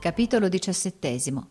Capitolo 17.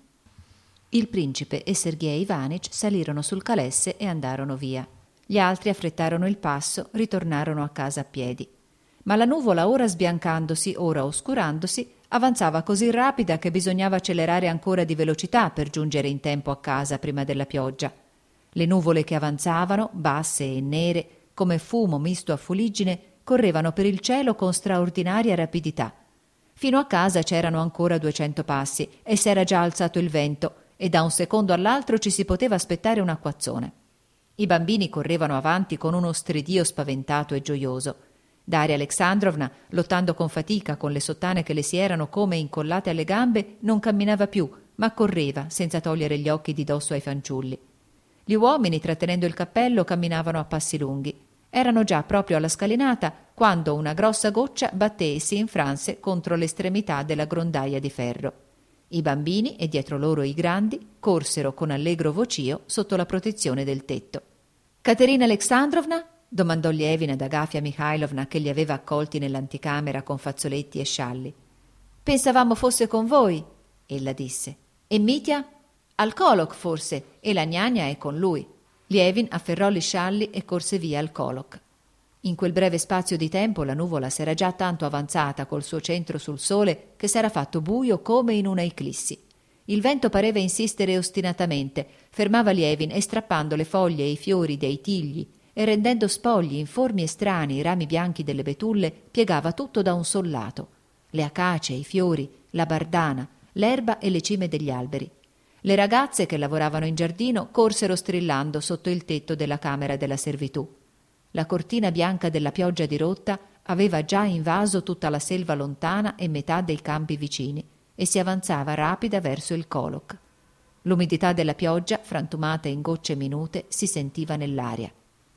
Il principe e Sergej Ivanich salirono sul calesse e andarono via. Gli altri affrettarono il passo, ritornarono a casa a piedi. Ma la nuvola, ora sbiancandosi, ora oscurandosi, avanzava così rapida che bisognava accelerare ancora di velocità per giungere in tempo a casa prima della pioggia. Le nuvole che avanzavano, basse e nere, come fumo misto a fuliggine, correvano per il cielo con straordinaria rapidità. Fino a casa c'erano ancora 200 passi e s'era già alzato il vento, e da un secondo all'altro ci si poteva aspettare un acquazzone. I bambini correvano avanti con uno stridio spaventato e gioioso. Daria Alexandrovna, lottando con fatica con le sottane che le si erano come incollate alle gambe, non camminava più, ma correva senza togliere gli occhi di dosso ai fanciulli. Gli uomini, trattenendo il cappello, camminavano a passi lunghi. Erano già proprio alla scalinata quando una grossa goccia batté e si infranse contro l'estremità della grondaia di ferro. I bambini, e dietro loro i grandi, corsero con allegro vocio sotto la protezione del tetto. «Caterina Alexandrovna?» domandò Lievin ad Agafia Mikhailovna, che li aveva accolti nell'anticamera con fazzoletti e scialli. «Pensavamo fosse con voi», ella disse. «E Mitya?» «Al colloc, forse, e la gnagna è con lui». Lievin afferrò gli scialli e corse via al colloc. In quel breve spazio di tempo la nuvola s'era già tanto avanzata col suo centro sul sole che s'era fatto buio come in una eclissi. Il vento pareva insistere ostinatamente, fermava Lievin e strappando le foglie e i fiori dei tigli e rendendo spogli, informi e strani i rami bianchi delle betulle, piegava tutto da un sol lato: le acacee, i fiori, la bardana, l'erba e le cime degli alberi. Le ragazze che lavoravano in giardino corsero strillando sotto il tetto della camera della servitù. La cortina bianca della pioggia dirotta aveva già invaso tutta la selva lontana e metà dei campi vicini e si avanzava rapida verso il colloc. L'umidità della pioggia, frantumata in gocce minute, si sentiva nell'aria.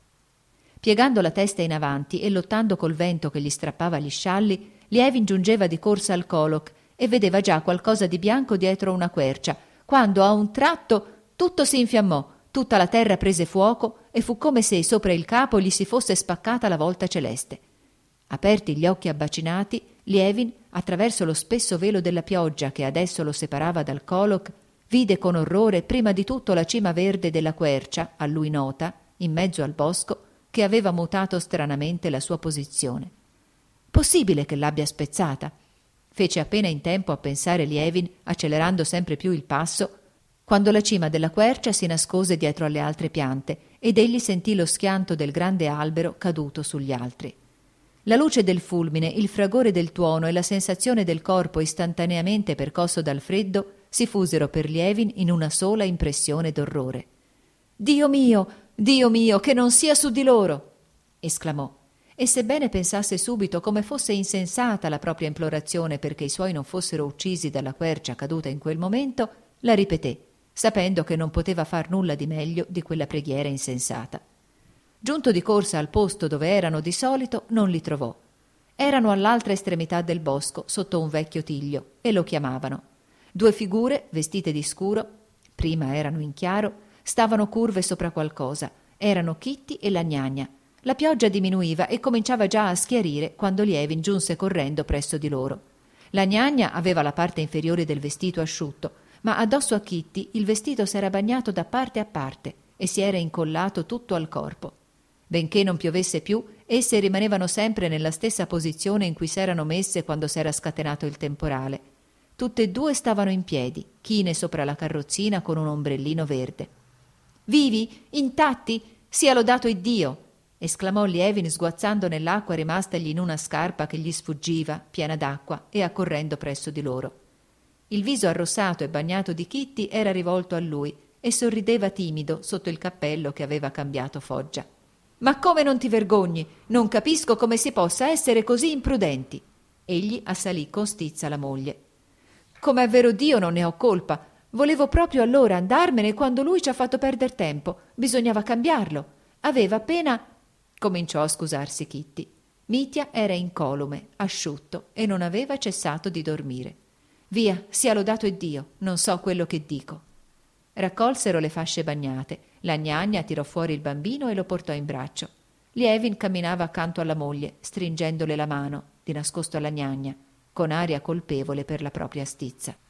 Piegando la testa in avanti e lottando col vento che gli strappava gli scialli, Lievin giungeva di corsa al colloc e vedeva già qualcosa di bianco dietro una quercia, quando a un tratto tutto si infiammò, tutta la terra prese fuoco e fu come se sopra il capo gli si fosse spaccata la volta celeste. Aperti gli occhi abbacinati, Lievin, attraverso lo spesso velo della pioggia che adesso lo separava dal colloc, vide con orrore prima di tutto la cima verde della quercia, a lui nota, in mezzo al bosco, che aveva mutato stranamente la sua posizione. Possibile che l'abbia spezzata? Fece appena in tempo a pensare Lievin, accelerando sempre più il passo, quando la cima della quercia si nascose dietro alle altre piante ed egli sentì lo schianto del grande albero caduto sugli altri. La luce del fulmine, il fragore del tuono e la sensazione del corpo istantaneamente percosso dal freddo si fusero per Lievin in una sola impressione d'orrore. Dio mio, che non sia su di loro!» esclamò. E sebbene pensasse subito come fosse insensata la propria implorazione perché i suoi non fossero uccisi dalla quercia caduta in quel momento, la ripeté, sapendo che non poteva far nulla di meglio di quella preghiera insensata. Giunto di corsa al posto dove erano di solito, non li trovò. Erano all'altra estremità del bosco, sotto un vecchio tiglio, e lo chiamavano. 2 figure, vestite di scuro, prima erano in chiaro, stavano curve sopra qualcosa. Erano Kitty e la gnagna. La pioggia diminuiva e cominciava già a schiarire quando Lievin giunse correndo presso di loro. La gnagna aveva la parte inferiore del vestito asciutto, ma addosso a Kitty il vestito s'era bagnato da parte a parte e si era incollato tutto al corpo. Benché non piovesse più, esse rimanevano sempre nella stessa posizione in cui s'erano messe quando s'era scatenato il temporale. Tutte e 2 stavano in piedi, chine sopra la carrozzina con un ombrellino verde. «Vivi? Intatti? Sia lodato Iddio!» esclamò Lievin sguazzando nell'acqua rimastagli in una scarpa che gli sfuggiva, piena d'acqua, e accorrendo presso di loro. Il viso arrossato e bagnato di Kitty era rivolto a lui e sorrideva timido sotto il cappello che aveva cambiato foggia. «Ma come non ti vergogni? Non capisco come si possa essere così imprudenti!» Egli assalì con stizza la moglie. «Come è vero Dio non ne ho colpa. Volevo proprio allora andarmene quando lui ci ha fatto perder tempo. Bisognava cambiarlo. Aveva appena...» cominciò a scusarsi Kitty. Mitya era incolume, asciutto e non aveva cessato di dormire. «Via, sia lodato Iddio, non so quello che dico». Raccolsero le fasce bagnate. La gnagna tirò fuori il bambino e lo portò in braccio. Lievin camminava accanto alla moglie, stringendole la mano, di nascosto alla gnagna, con aria colpevole per la propria stizza.